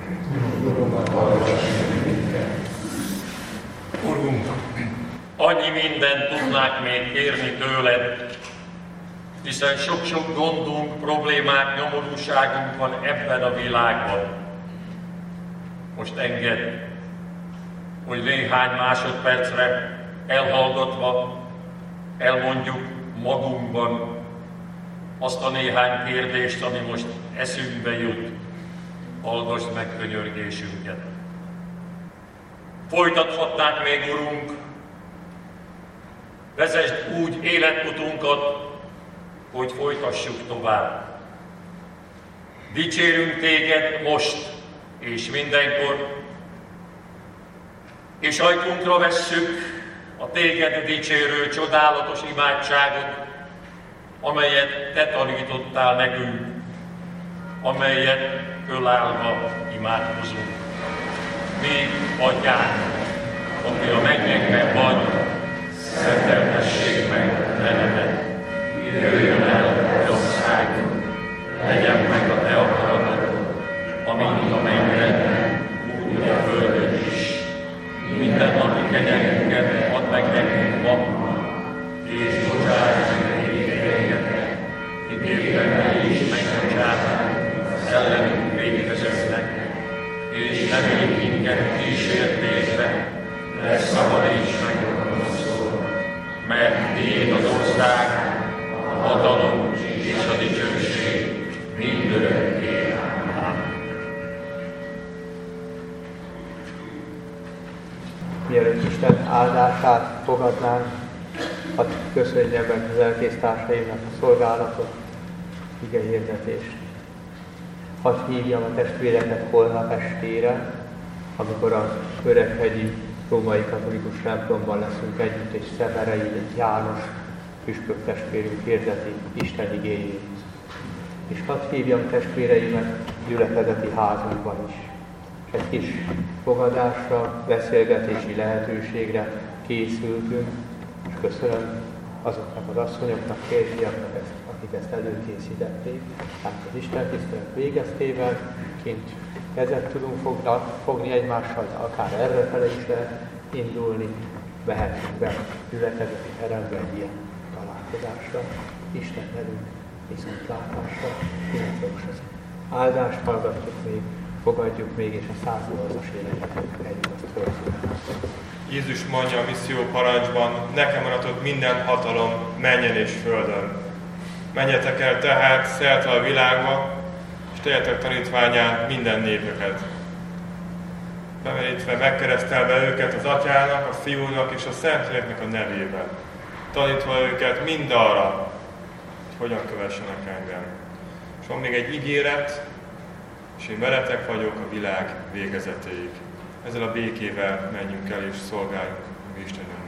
Urunk, annyi mindent tudnák még kérni tőled, hiszen sok-sok gondunk, problémák, nyomorúságunk van ebben a világban. Most engedd, hogy néhány másodpercre elhallgatva elmondjuk magunkban azt a néhány kérdést, ami most eszünkbe jut. Hallgass meg könyörgésünket. Folytathatnánk még, Urunk, vezesd úgy életutunkat, hogy folytassuk tovább. Dicsérünk téged most és mindenkor, és ajkunkra vesszük a téged dicsérő csodálatos imádságot, amelyet te tanítottál nekünk, amelyet fölállva imádkozunk. Mi, Atyánk, aki a mennyekben vagy, szenteltessék meg a te neved. Jöjjön el a te országod, legyen meg a te akaratod, amint a mennyben, úgy a földön is. Minden napi kenyerünket add meg nekünk ma, és bocsáss meg vétkeinket, miképpen mi is megbocsátjuk ellenünk vétkezőknek, és ne vigy minket kísértésbe, de szabadíts meg a gonosztól, mert tiéd az ország, a hatalom és a dicsőség mindörökké. Mielőtt Isten áldását fogadnánk, hadd köszönjem meg az elkésztársaimnak a szolgálatot, ige hirdetést. Hadd hívjam a testvéreket holnap estére, amikor az Öreghegyi római katolikus templomban leszünk együtt, és Szemerei János püspök testvérünk hirdeti Isten igéjét. És hadd hívjam testvéreimet gyülekezeti házunkban is. Egy kis fogadásra, beszélgetési lehetőségre készültünk, és köszönöm azoknak az asszonyoknak, férfiaknak, akik ezt előkészítették. Tehát az Isten tisztelet végeztével kint kezet tudunk fogna, fogni egymással, de akár errefele is lehet indulni, mehetünk be gyülekezeti terembe egy ilyen találkozásra. Isten velünk viszontlátásra, illetve most az áldást hallgatjuk még, fogadjuk még, és a száznyolcas éneket együtt azt fölszólunk. Jézus mondja a misszió parancsban, nekem aratott minden hatalom mennyen és földön. Menjetek el tehát szerte a világba, és tegyetek tanítvánnyá minden népeket. Bemerítve, megkeresztelve őket az Atyának, a Fiúnak és a Szentléleknek a nevében. Tanítva őket mindarra, hogy hogyan kövessenek engem. És van még egy ígéret, és én veletek vagyok a világ végezetéig. Ezzel a békével menjünk el és szolgáljunk Istennek.